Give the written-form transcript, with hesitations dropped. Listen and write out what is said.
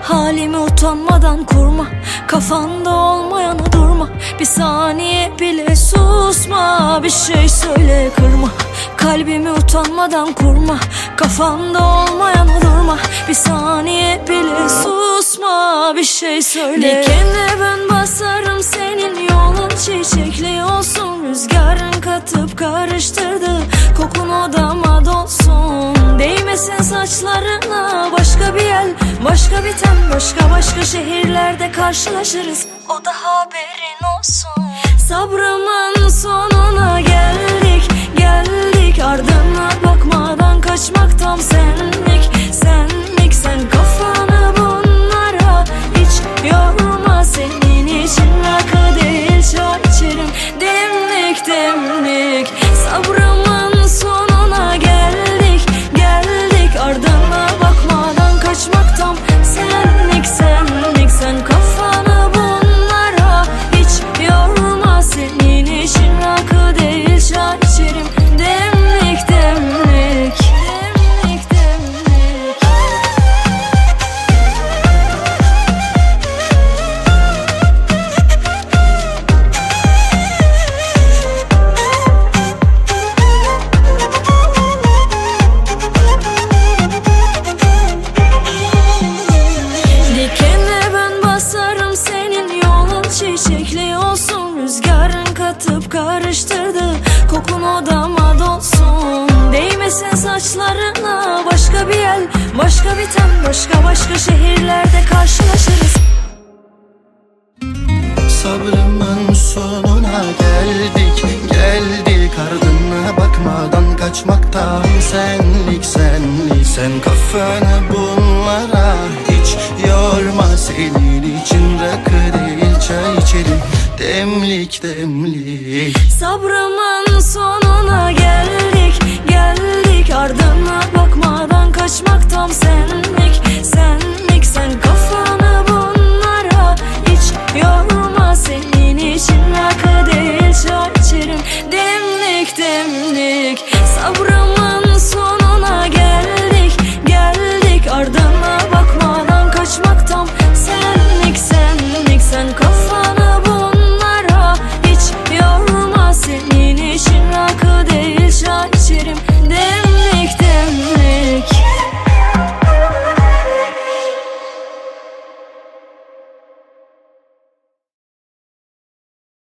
Halimi utanmadan kurma, kafanda olmayanı durma. Bir saniye bile susma, bir şey söyle kırma. Kalbimi utanmadan kurma, kafanda olmayanı durma. Bir saniye bile susma, bir şey söyle. Dikenle ben basarım senin yolun, çiçekli olsun. Rüzgarın katıp karıştırdı, kokun odama dolsun. Değmesin saçlarına başka bir el, başka bir ten, başka şehirlerde karşılaşırız, o da haberin olsun. Sabrımın sonuna geldik, ardına bakmadan kaçmak tam senlik. Sen kafanı bunlara hiç yorma. Senin için rakı değil çay içerim, demlik. Sabrımın sonuna geldik, ardına bakmadan kaçmak tam senlik. Sen kafanı bunlara hiç yorma. Senin için rakı değil çay içerim, demlik. Çiçekli olsun, rüzgarın katıp karıştırdı, kokun odama dolsun. Değmesin saçlarına başka bir el, başka bir ten, başka şehirlerde karşılaşırız. Sabrımın sonuna geldik, ardına bakmadan kaçmaktan senlik. Sen kafanı bunlara hiç yorma. Senin için rakı değil çay içelim, demlik. Sabrımın sonuna geldik, ardına bakmadan kaçmak tam senlik. Sen kafanı